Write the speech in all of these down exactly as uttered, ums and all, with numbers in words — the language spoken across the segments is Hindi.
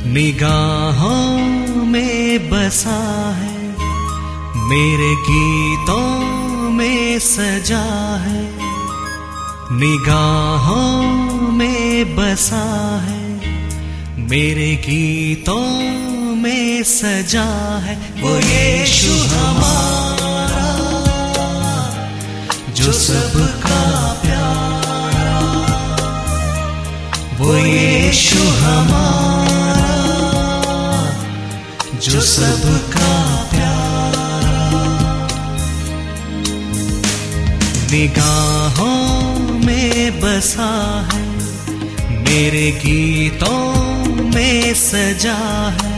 निगाहों में बसा है, मेरे गीतों में सजा है। निगाहों में बसा है, मेरे गीतों में सजा है। वो यीशु हमारा जो सबका प्यारा, वो यीशु हमारा जो सबका प्यारा। निगाहों में बसा है, मेरे गीतों में सजा है।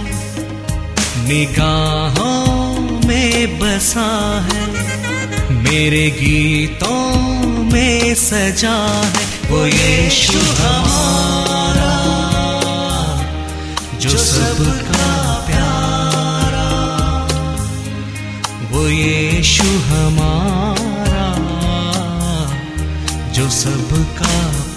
निगाहों में बसा है, मेरे गीतों में सजा है। वो यीशु हमारा जो सबका प्यारा, वो यीशु हमारा जो सबका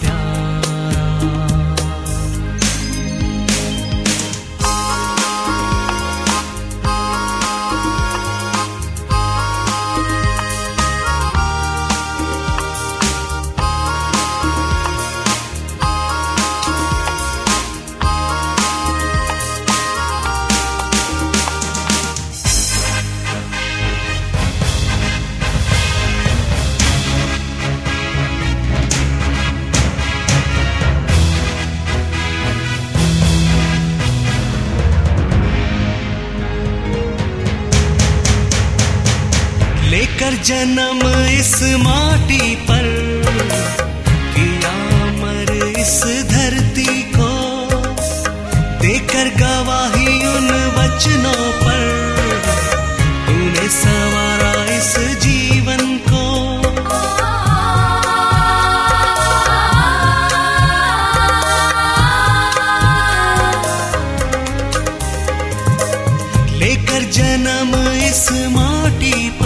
लेकर जन्म इस माटी पर, किया मर इस धरती को, देकर गवाही उन वचनों पर, तूने संवारा इस जीवन को। लेकर जन्म इस माटी पर,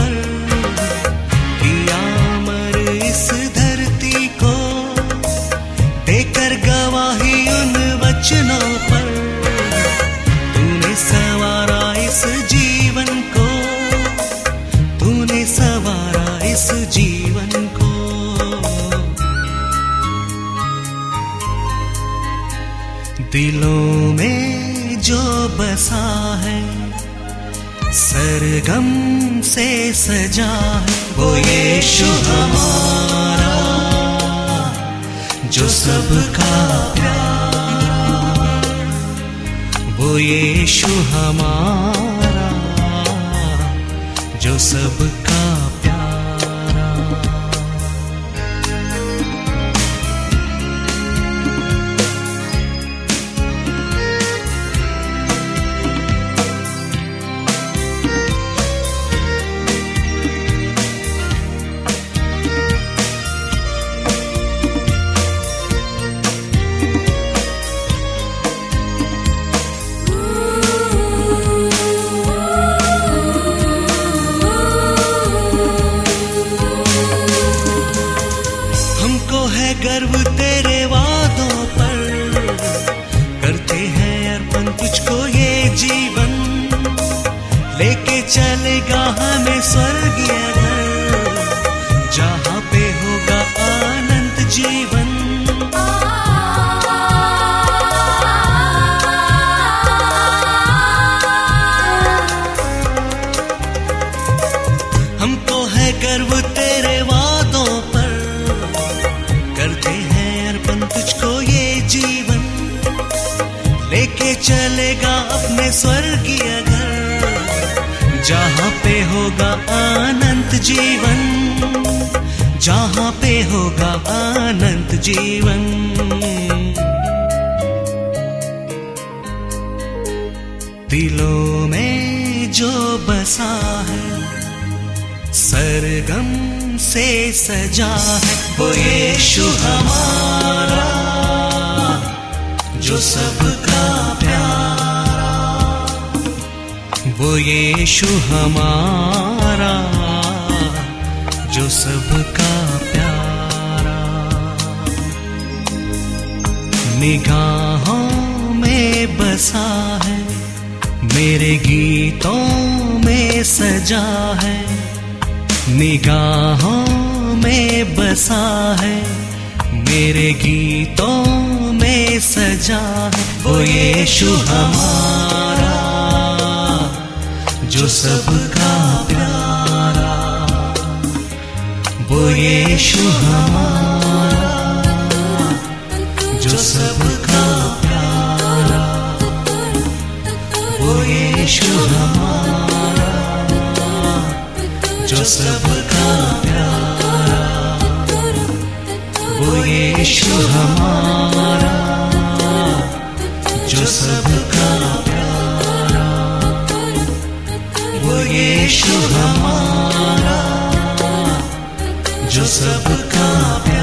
वचनों पर, तूने संवारा इस जीवन को, तूने संवारा इस जीवन को। दिलों में जो बसा है, सरगम से सजा है। वो यीशु हमारा जो सबका प्यारा, वो यीशु हमारा जो सबका प्यारा। गर्व तेरे वादों पर, करते हैं अर्पण तुझको ये जीवन, लेके चलेगा हमें स्वर्गीय घर, जहाँ पे होगा अनंत जीवन। हमको है गर्व तेरे वादों पर, करते हैं अर्पण तुझको ये जीवन, लेके चलेगा अपने स्वर्गीय घर, जहाँ पे होगा अनंत जीवन, जहाँ पे होगा अनंत जीवन। दिलों में जो बसा है, सरगम से सजा है। वो यीशु हमारा जो सबका प्यारा, वो यीशु हमारा जो सबका प्यारा। निगाहों में में बसा है, मेरे गीतों में सजा है, निगाहों में बसा है, मेरे गीतों में सजा है। वो यीशु हमारा जो सबका प्यारा, वो यीशु हमारा जो सबका प्यारा, वो यीशु हमारा जो सबका प्यारा, वो यीशु हमारा जो सबका प्यारा, वो यीशु हमारा जो सबका प्यारा।